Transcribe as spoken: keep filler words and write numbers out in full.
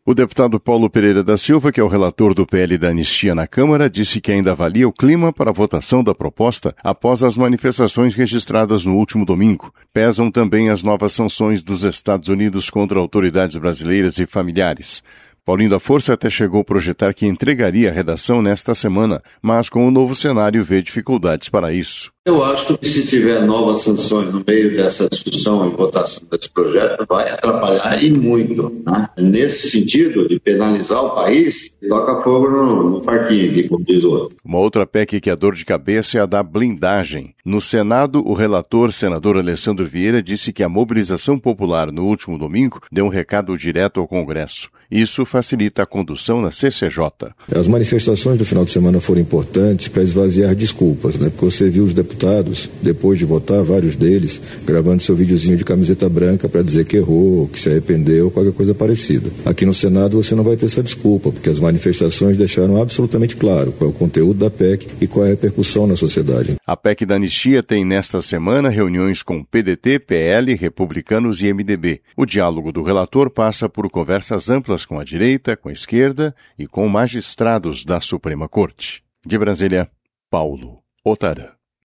O deputado Paulo Pereira da Silva, que é o relator do P L da anistia na Câmara, disse que ainda avalia o clima para a votação da proposta após as manifestações registradas no último domingo. Pesam também as novas sanções dos Estados Unidos contra autoridades brasileiras e familiares. Paulinho da Força até chegou a projetar que entregaria a redação nesta semana, mas com o novo cenário vê dificuldades para isso. Eu acho que se tiver novas sanções no meio dessa discussão e votação desse projeto, vai atrapalhar e muito. Né? Nesse sentido, de penalizar o país, toca fogo no, no parquinho, como diz o outro. Uma outra P E C que é dor de cabeça é a da blindagem. No Senado, o relator, senador Alessandro Vieira, disse que a mobilização popular no último domingo deu um recado direto ao Congresso. Isso facilita a condução na C C J. As manifestações do final de semana foram importantes para esvaziar desculpas, né? Porque você viu os deputados, depois de votar, vários deles, gravando seu videozinho de camiseta branca para dizer que errou, que se arrependeu, qualquer coisa parecida. Aqui no Senado você não vai ter essa desculpa, porque as manifestações deixaram absolutamente claro qual é o conteúdo da P E C e qual é a repercussão na sociedade. A P E C da anistia tem nesta semana reuniões com P D T, P L, republicanos e M D B. O diálogo do relator passa por conversas amplas com a direita, com a esquerda e com magistrados da Suprema Corte. De Brasília, Paulo Otara.